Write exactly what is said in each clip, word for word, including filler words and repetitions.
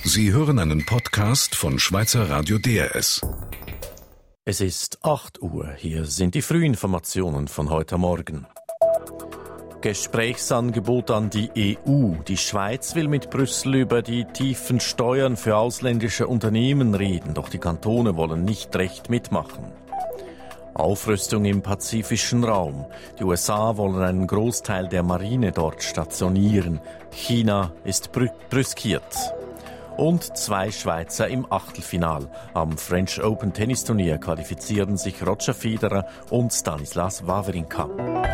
Sie hören einen Podcast von Schweizer Radio D R S. Es ist acht Uhr. Hier sind die Frühinformationen von heute Morgen. Gesprächsangebot an die E U. Die Schweiz will mit Brüssel über die tiefen Steuern für ausländische Unternehmen reden, doch die Kantone wollen nicht recht mitmachen. Aufrüstung im pazifischen Raum. Die U S A wollen einen Großteil der Marine dort stationieren. China ist brü- brüskiert. Und zwei Schweizer im Achtelfinal. Am French Open Tennisturnier qualifizieren sich Roger Federer und Stanislas Wawrinka.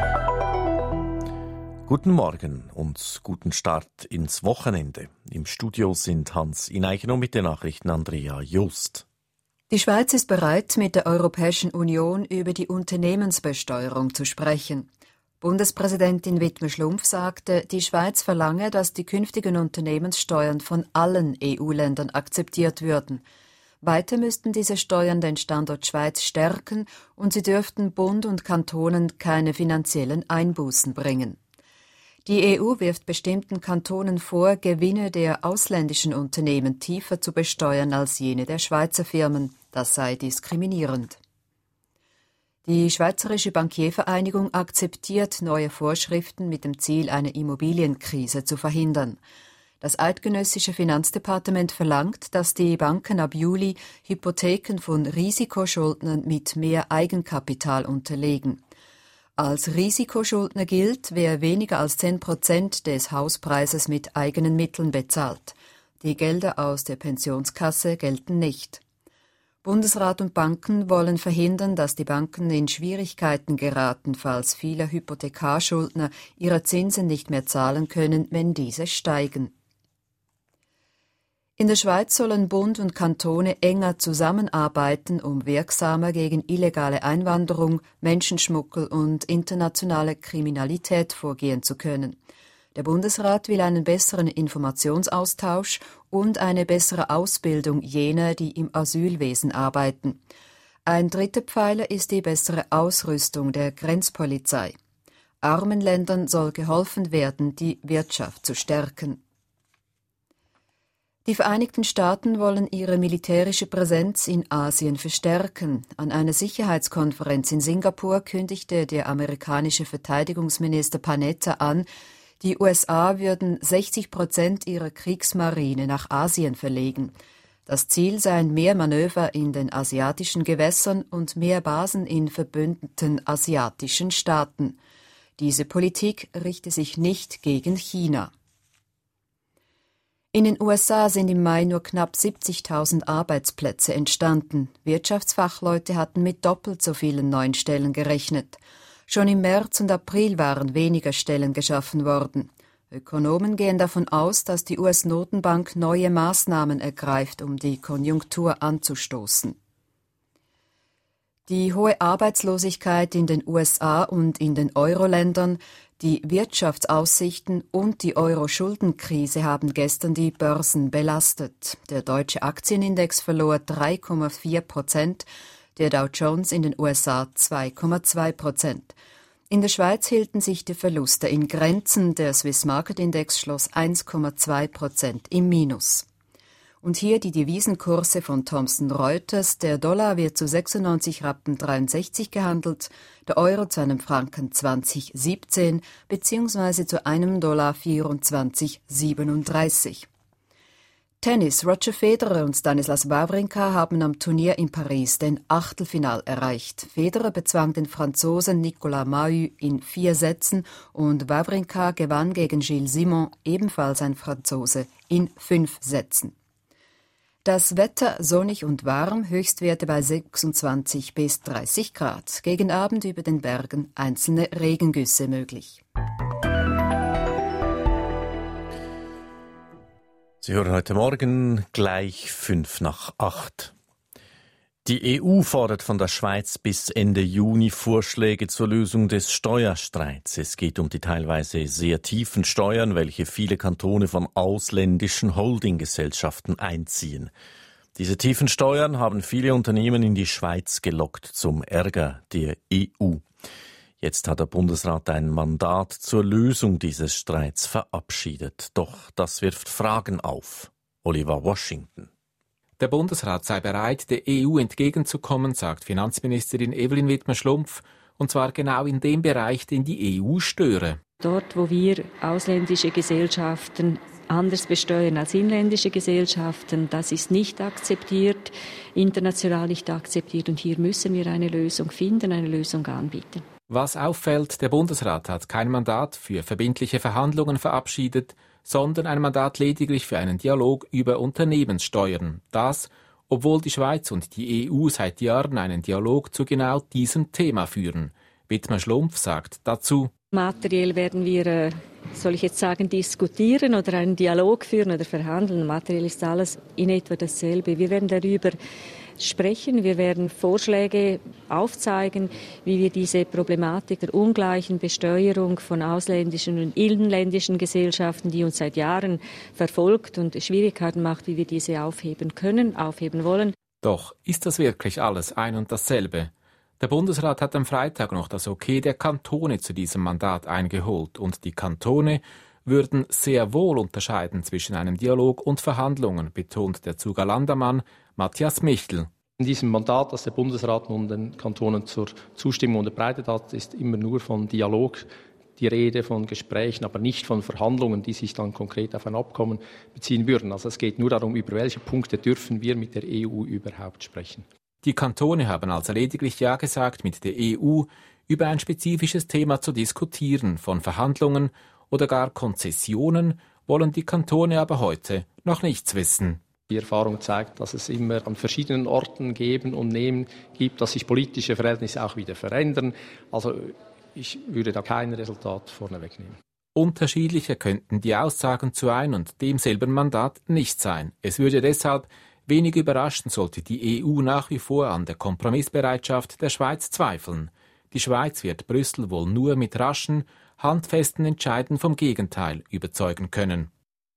Guten Morgen und guten Start ins Wochenende. Im Studio sind Hans Ineichen und mit den Nachrichten Andrea Just. Die Schweiz ist bereit, mit der Europäischen Union über die Unternehmensbesteuerung zu sprechen. Bundespräsidentin Widmer Schlumpf sagte, die Schweiz verlange, dass die künftigen Unternehmenssteuern von allen E U-Ländern akzeptiert würden. Weiter müssten diese Steuern den Standort Schweiz stärken und sie dürften Bund und Kantonen keine finanziellen Einbußen bringen. Die E U wirft bestimmten Kantonen vor, Gewinne der ausländischen Unternehmen tiefer zu besteuern als jene der Schweizer Firmen. Das sei diskriminierend. Die Schweizerische Bankiervereinigung akzeptiert neue Vorschriften mit dem Ziel, eine Immobilienkrise zu verhindern. Das eidgenössische Finanzdepartement verlangt, dass die Banken ab Juli Hypotheken von Risikoschuldnern mit mehr Eigenkapital unterlegen. Als Risikoschuldner gilt, wer weniger als zehn Prozent des Hauspreises mit eigenen Mitteln bezahlt. Die Gelder aus der Pensionskasse gelten nicht. Bundesrat und Banken wollen verhindern, dass die Banken in Schwierigkeiten geraten, falls viele Hypothekarschuldner ihre Zinsen nicht mehr zahlen können, wenn diese steigen. In der Schweiz sollen Bund und Kantone enger zusammenarbeiten, um wirksamer gegen illegale Einwanderung, Menschenschmuggel und internationale Kriminalität vorgehen zu können. Der Bundesrat will einen besseren Informationsaustausch und eine bessere Ausbildung jener, die im Asylwesen arbeiten. Ein dritter Pfeiler ist die bessere Ausrüstung der Grenzpolizei. Armen Ländern soll geholfen werden, die Wirtschaft zu stärken. Die Vereinigten Staaten wollen ihre militärische Präsenz in Asien verstärken. An einer Sicherheitskonferenz in Singapur kündigte der amerikanische Verteidigungsminister Panetta an, die U S A würden sechzig Prozent ihrer Kriegsmarine nach Asien verlegen. Das Ziel seien mehr Manöver in den asiatischen Gewässern und mehr Basen in verbündeten asiatischen Staaten. Diese Politik richte sich nicht gegen China. In den U S A sind im Mai nur knapp siebzigtausend Arbeitsplätze entstanden. Wirtschaftsfachleute hatten mit doppelt so vielen neuen Stellen gerechnet. Schon im März und April waren weniger Stellen geschaffen worden. Ökonomen gehen davon aus, dass die U S-Notenbank neue Maßnahmen ergreift, um die Konjunktur anzustoßen. Die hohe Arbeitslosigkeit in den U S A und in den Euro-Ländern, die Wirtschaftsaussichten und die Euro-Schuldenkrise haben gestern die Börsen belastet. Der deutsche Aktienindex verlor drei Komma vier Prozent, der Dow Jones in den U S A zwei Komma zwei Prozent. In der Schweiz hielten sich die Verluste in Grenzen. Der Swiss Market Index schloss eins Komma zwei Prozent im Minus. Und hier die Devisenkurse von Thomson Reuters. Der Dollar wird zu sechsundneunzig Rappen dreiundsechzig gehandelt, der Euro zu einem Franken zwanzig siebzehn bzw. zu einem Dollar vierundzwanzig siebenunddreißig. Tennis. Roger Federer und Stanislas Wawrinka haben am Turnier in Paris den Achtelfinal erreicht. Federer bezwang den Franzosen Nicolas Mahut in vier Sätzen und Wawrinka gewann gegen Gilles Simon, ebenfalls ein Franzose, in fünf Sätzen. Das Wetter sonnig und warm, Höchstwerte bei sechsundzwanzig bis dreißig Grad. Gegen Abend über den Bergen einzelne Regengüsse möglich. Sie hören heute Morgen gleich fünf nach acht. Die E U fordert von der Schweiz bis Ende Juni Vorschläge zur Lösung des Steuerstreits. Es geht um die teilweise sehr tiefen Steuern, welche viele Kantone von ausländischen Holdinggesellschaften einziehen. Diese tiefen Steuern haben viele Unternehmen in die Schweiz gelockt, zum Ärger der E U. Jetzt hat der Bundesrat ein Mandat zur Lösung dieses Streits verabschiedet. Doch das wirft Fragen auf. Oliver Washington. Der Bundesrat sei bereit, der E U entgegenzukommen, sagt Finanzministerin Evelyn Wittmer-Schlumpf, und zwar genau in dem Bereich, den die E U störe. Dort, wo wir ausländische Gesellschaften anders besteuern als inländische Gesellschaften, das ist nicht akzeptiert, international nicht akzeptiert, und hier müssen wir eine Lösung finden, eine Lösung anbieten. Was auffällt, der Bundesrat hat kein Mandat für verbindliche Verhandlungen verabschiedet, sondern ein Mandat lediglich für einen Dialog über Unternehmenssteuern. Das, obwohl die Schweiz und die E U seit Jahren einen Dialog zu genau diesem Thema führen. Wittmer-Schlumpf sagt dazu: Materiell werden wir, soll ich jetzt sagen, diskutieren oder einen Dialog führen oder verhandeln. Materiell ist alles in etwa dasselbe. Wir werden darüber sprechen, wir werden Vorschläge aufzeigen, wie wir diese Problematik der ungleichen Besteuerung von ausländischen und inländischen Gesellschaften, die uns seit Jahren verfolgt und Schwierigkeiten macht, wie wir diese aufheben können, aufheben wollen. Doch ist das wirklich alles ein und dasselbe? Der Bundesrat hat am Freitag noch das Okay der Kantone zu diesem Mandat eingeholt, und die Kantone würden sehr wohl unterscheiden zwischen einem Dialog und Verhandlungen, betont der Zuger Landermann Matthias Michel. In diesem Mandat, das der Bundesrat nun den Kantonen zur Zustimmung unterbreitet hat, ist immer nur von Dialog die Rede, von Gesprächen, aber nicht von Verhandlungen, die sich dann konkret auf ein Abkommen beziehen würden. Also es geht nur darum, über welche Punkte dürfen wir mit der E U überhaupt sprechen. Die Kantone haben also lediglich Ja gesagt, mit der E U über ein spezifisches Thema zu diskutieren. Von Verhandlungen oder gar Konzessionen wollen die Kantone aber heute noch nichts wissen. Die Erfahrung zeigt, dass es immer an verschiedenen Orten Geben und Nehmen gibt, dass sich politische Verhältnisse auch wieder verändern. Also ich würde da kein Resultat vorneweg nehmen. Unterschiedlicher könnten die Aussagen zu ein und demselben Mandat nicht sein. Es würde deshalb wenig überraschen, sollte die E U nach wie vor an der Kompromissbereitschaft der Schweiz zweifeln. Die Schweiz wird Brüssel wohl nur mit raschen, handfesten Entscheiden vom Gegenteil überzeugen können.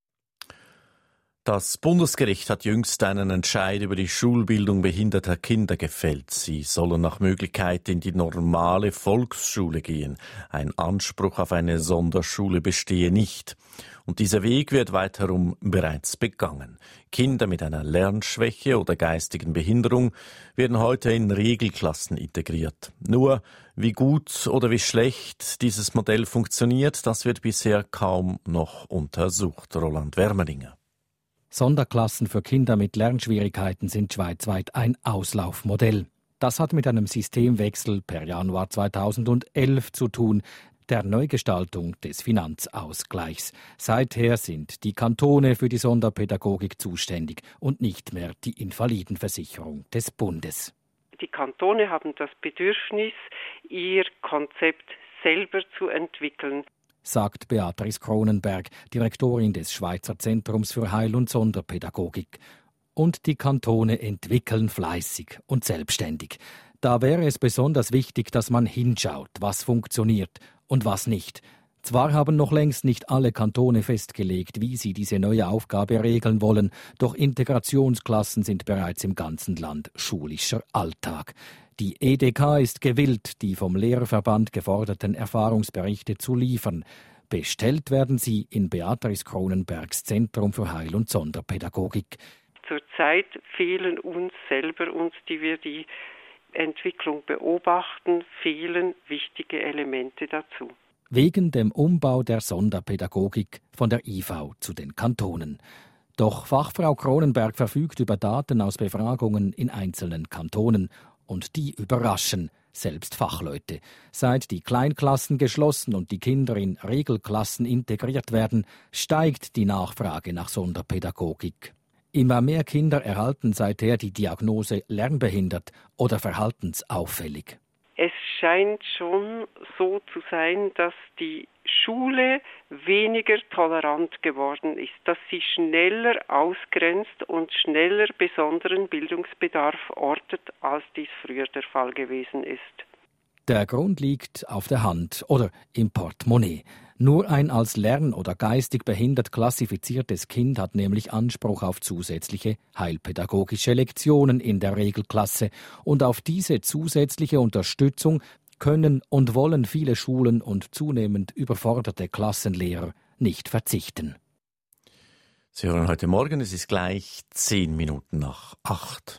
Das Bundesgericht hat jüngst einen Entscheid über die Schulbildung behinderter Kinder gefällt. Sie sollen nach Möglichkeit in die normale Volksschule gehen. Ein Anspruch auf eine Sonderschule bestehe nicht. Und dieser Weg wird weiterum bereits begangen. Kinder mit einer Lernschwäche oder geistigen Behinderung werden heute in Regelklassen integriert. Nur wie gut oder wie schlecht dieses Modell funktioniert, das wird bisher kaum noch untersucht. Roland Wermeringer. Sonderklassen für Kinder mit Lernschwierigkeiten sind schweizweit ein Auslaufmodell. Das hat mit einem Systemwechsel per Januar zweitausendelf zu tun, der Neugestaltung des Finanzausgleichs. Seither sind die Kantone für die Sonderpädagogik zuständig und nicht mehr die Invalidenversicherung des Bundes. Die Kantone haben das Bedürfnis, ihr Konzept selber zu entwickeln, sagt Beatrice Cronenberg, Direktorin des Schweizer Zentrums für Heil- und Sonderpädagogik. Und die Kantone entwickeln fleißig und selbstständig. Da wäre es besonders wichtig, dass man hinschaut, was funktioniert und was nicht. Zwar haben noch längst nicht alle Kantone festgelegt, wie sie diese neue Aufgabe regeln wollen, doch Integrationsklassen sind bereits im ganzen Land schulischer Alltag. Die E D K ist gewillt, die vom Lehrerverband geforderten Erfahrungsberichte zu liefern. Bestellt werden sie in Beatrice Cronenbergs Zentrum für Heil- und Sonderpädagogik. Zurzeit fehlen uns selber, uns, die wir die Entwicklung beobachten, fehlen wichtige Elemente dazu. Wegen dem Umbau der Sonderpädagogik von der I V zu den Kantonen. Doch Fachfrau Cronenberg verfügt über Daten aus Befragungen in einzelnen Kantonen. Und die überraschen, selbst Fachleute. Seit die Kleinklassen geschlossen und die Kinder in Regelklassen integriert werden, steigt die Nachfrage nach Sonderpädagogik. Immer mehr Kinder erhalten seither die Diagnose lernbehindert oder verhaltensauffällig. Es scheint schon so zu sein, dass die Schule weniger tolerant geworden ist, dass sie schneller ausgrenzt und schneller besonderen Bildungsbedarf ortet, als dies früher der Fall gewesen ist. Der Grund liegt auf der Hand oder im Portemonnaie. Nur ein als lern- oder geistig behindert klassifiziertes Kind hat nämlich Anspruch auf zusätzliche heilpädagogische Lektionen in der Regelklasse. Und auf diese zusätzliche Unterstützung können und wollen viele Schulen und zunehmend überforderte Klassenlehrer nicht verzichten. Sie hören heute Morgen, es ist gleich zehn Minuten nach acht.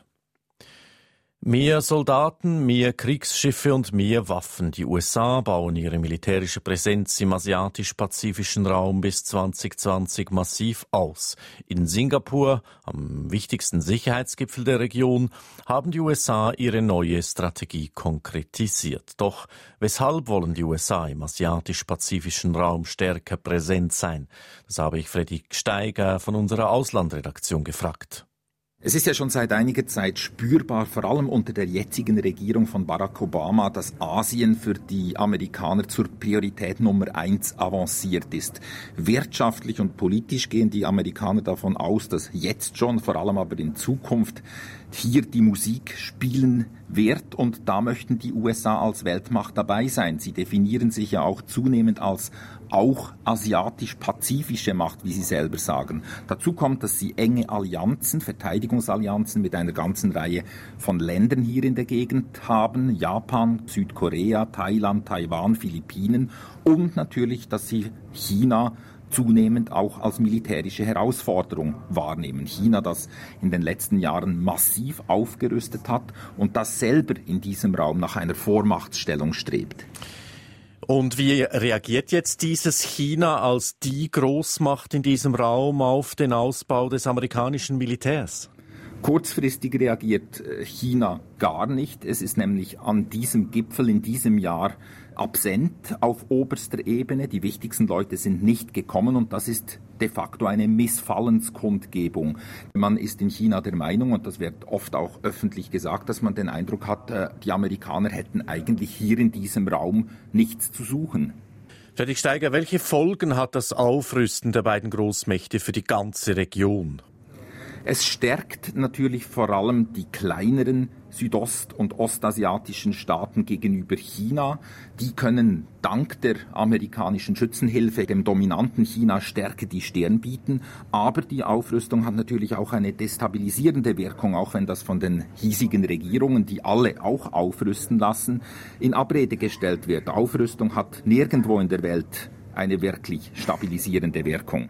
Mehr Soldaten, mehr Kriegsschiffe und mehr Waffen. Die U S A bauen ihre militärische Präsenz im asiatisch-pazifischen Raum bis zwanzig zwanzig massiv aus. In Singapur, am wichtigsten Sicherheitsgipfel der Region, haben die U S A ihre neue Strategie konkretisiert. Doch weshalb wollen die U S A im asiatisch-pazifischen Raum stärker präsent sein? Das habe ich Freddy Steiger von unserer Auslandredaktion gefragt. Es ist ja schon seit einiger Zeit spürbar, vor allem unter der jetzigen Regierung von Barack Obama, dass Asien für die Amerikaner zur Priorität Nummer eins avanciert ist. Wirtschaftlich und politisch gehen die Amerikaner davon aus, dass jetzt schon, vor allem aber in Zukunft, hier die Musik spielen wird, und da möchten die U S A als Weltmacht dabei sein. Sie definieren sich ja auch zunehmend als auch asiatisch-pazifische Macht, wie sie selber sagen. Dazu kommt, dass sie enge Allianzen, Verteidigungsallianzen mit einer ganzen Reihe von Ländern hier in der Gegend haben. Japan, Südkorea, Thailand, Taiwan, Philippinen, und natürlich, dass sie China zunehmend auch als militärische Herausforderung wahrnehmen. China, das in den letzten Jahren massiv aufgerüstet hat und das selber in diesem Raum nach einer Vormachtstellung strebt. Und wie reagiert jetzt dieses China als die Großmacht in diesem Raum auf den Ausbau des amerikanischen Militärs? Kurzfristig reagiert China gar nicht. Es ist nämlich an diesem Gipfel in diesem Jahr absent auf oberster Ebene. Die wichtigsten Leute sind nicht gekommen, und das ist de facto eine Missfallenskundgebung. Man ist in China der Meinung, und das wird oft auch öffentlich gesagt, dass man den Eindruck hat, die Amerikaner hätten eigentlich hier in diesem Raum nichts zu suchen. Freddy Steiger, welche Folgen hat das Aufrüsten der beiden Großmächte für die ganze Region? Es stärkt natürlich vor allem die kleineren südost- und ostasiatischen Staaten gegenüber China. Die können dank der amerikanischen Schützenhilfe dem dominanten China stärker die Stirn bieten. Aber die Aufrüstung hat natürlich auch eine destabilisierende Wirkung, auch wenn das von den hiesigen Regierungen, die alle auch aufrüsten lassen, in Abrede gestellt wird. Aufrüstung hat nirgendwo in der Welt eine wirklich stabilisierende Wirkung.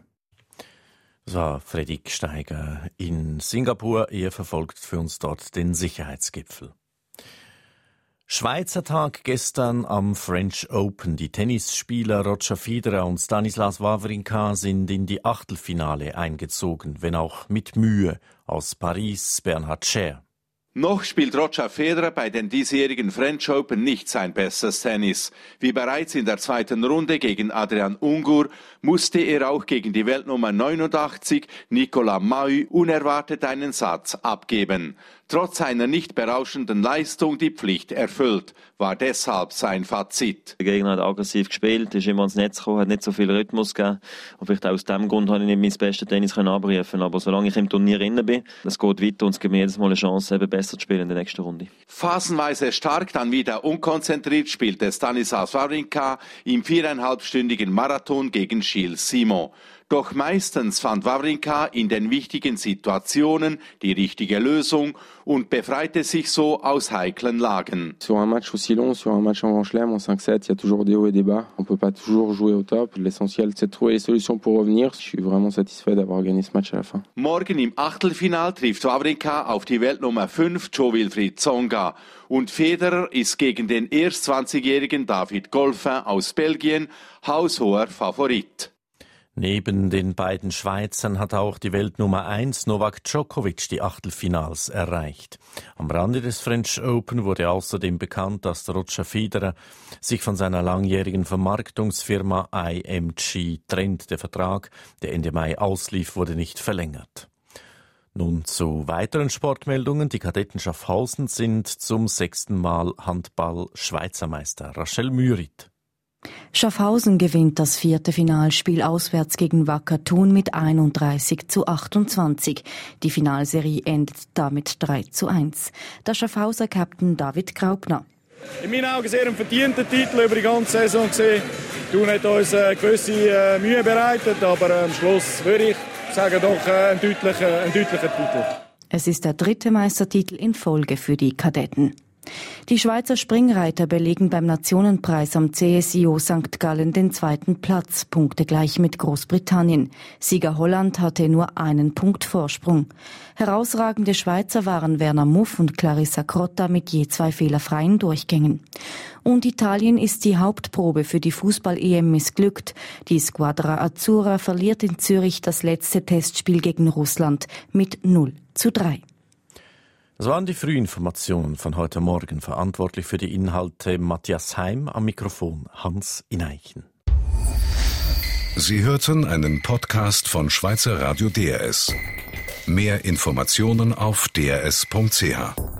Das war Freddy Steiger in Singapur. Er verfolgt für uns dort den Sicherheitsgipfel. Schweizer Tag gestern am French Open. Die Tennisspieler Roger Federer und Stanislas Wawrinka sind in die Achtelfinale eingezogen, wenn auch mit Mühe. Aus Paris Bernhard Scher. Noch spielt Roger Federer bei den diesjährigen French Open nicht sein bestes Tennis. Wie bereits in der zweiten Runde gegen Adrian Ungur musste er auch gegen die Weltnummer neunundachtzig Nicolas Mahut unerwartet einen Satz abgeben. Trotz seiner nicht berauschenden Leistung die Pflicht erfüllt, war deshalb sein Fazit. Der Gegner hat aggressiv gespielt, ist immer ans Netz gekommen, hat nicht so viel Rhythmus gegeben. Und vielleicht auch aus diesem Grund habe ich nicht mein bestes Tennis abrufen. Aber solange ich im Turnier drin bin, es geht weiter und es gibt mir jedes Mal eine Chance, eben besser zu spielen in der nächsten Runde. Phasenweise stark, dann wieder unkonzentriert spielte Stanislas Wawrinka im viereinhalbstündigen Marathon gegen Gilles Simon. Doch meistens fand Wawrinka in den wichtigen Situationen die richtige Lösung und befreite sich so aus heiklen Lagen. Sur un match aussi long, sur un match en Grand Chelem, en cinq sept, il y a toujours des hauts et des bas. On peut pas toujours jouer au top. L'essentiel, c'est de trouver les solutions pour revenir. Je suis vraiment satisfait d'avoir gagné ce match à la fin. Morgen im Achtelfinal trifft Wawrinka auf die Weltnummer fünf Jo-Wilfried Tsonga. Und Federer ist gegen den erst zwanzigjährigen David Goffin aus Belgien haushoher Favorit. Neben den beiden Schweizern hat auch die Weltnummer eins Novak Djokovic die Achtelfinals erreicht. Am Rande des French Open wurde außerdem bekannt, dass Roger Federer sich von seiner langjährigen Vermarktungsfirma I M G trennt. Der Vertrag, der Ende Mai auslief, wurde nicht verlängert. Nun zu weiteren Sportmeldungen. Die Kadetten Schaffhausen sind zum sechsten Mal Handball-Schweizermeister. Rachel Mürit. Schaffhausen gewinnt das vierte Finalspiel auswärts gegen Wacker Thun mit einunddreißig zu achtundzwanzig. Die Finalserie endet damit drei zu eins. Der Schaffhauser Captain David Graupner. In meinen Augen sehr ein verdienter Titel über die ganze Saison gesehen. Thun hat uns eine gewisse äh, Mühe bereitet, aber äh, am Schluss würde ich sagen, doch äh, ein, deutlicher, ein deutlicher Titel. Es ist der dritte Meistertitel in Folge für die Kadetten. Die Schweizer Springreiter belegen beim Nationenpreis am C S I O Sankt Gallen den zweiten Platz, punktegleich mit Großbritannien. Sieger Holland hatte nur einen Punkt Vorsprung. Herausragende Schweizer waren Werner Muff und Clarissa Crotta mit je zwei fehlerfreien Durchgängen. Und Italien ist die Hauptprobe für die Fußball-E M missglückt. Die Squadra Azzurra verliert in Zürich das letzte Testspiel gegen Russland mit null zu drei. Das waren die Frühinformationen von heute Morgen. Verantwortlich für die Inhalte Matthias Heim, am Mikrofon Hans Ineichen. Sie hörten einen Podcast von Schweizer Radio D R S. Mehr Informationen auf d r s punkt c h.